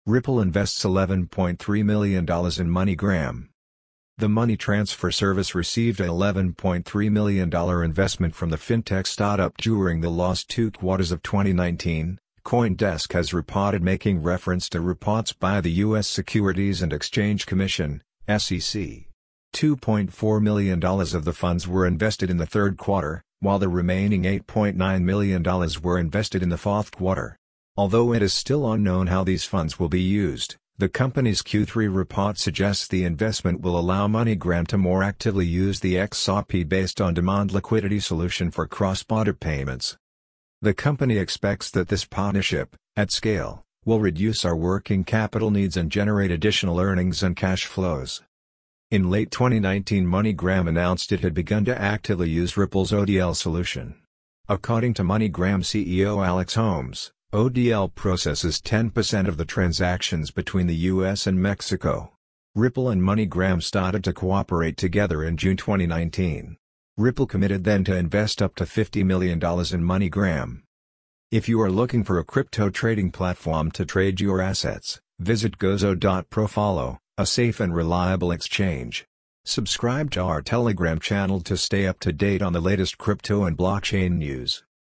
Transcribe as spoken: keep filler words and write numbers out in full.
Ripple invests eleven point three million dollars in MoneyGram. The money transfer service received a eleven point three million dollars investment from the fintech startup during the last two quarters of twenty nineteen, CoinDesk has reported, making reference to reports by the U S Securities and Exchange Commission, S E C. two point four million dollars of the funds were invested in the third quarter, while the remaining eight point nine million dollars were invested in the fourth quarter. Although it is still unknown how these funds will be used, the company's Q three report suggests the investment will allow MoneyGram to more actively use the X R P-based on-demand liquidity solution for cross-border payments. The company expects that this partnership, at scale, will reduce our working capital needs and generate additional earnings and cash flows. In late twenty nineteen, MoneyGram announced it had begun to actively use Ripple's O D L solution. According to MoneyGram C E O Alex Holmes, O D L processes ten percent of the transactions between the U S and Mexico. Ripple and MoneyGram started to cooperate together in June twenty nineteen. Ripple committed then to invest up to fifty million dollars in MoneyGram. If you are looking for a crypto trading platform to trade your assets, visit gozo dot pro. Follow, a safe and reliable exchange. Subscribe to our Telegram channel to stay up to date on the latest crypto and blockchain news.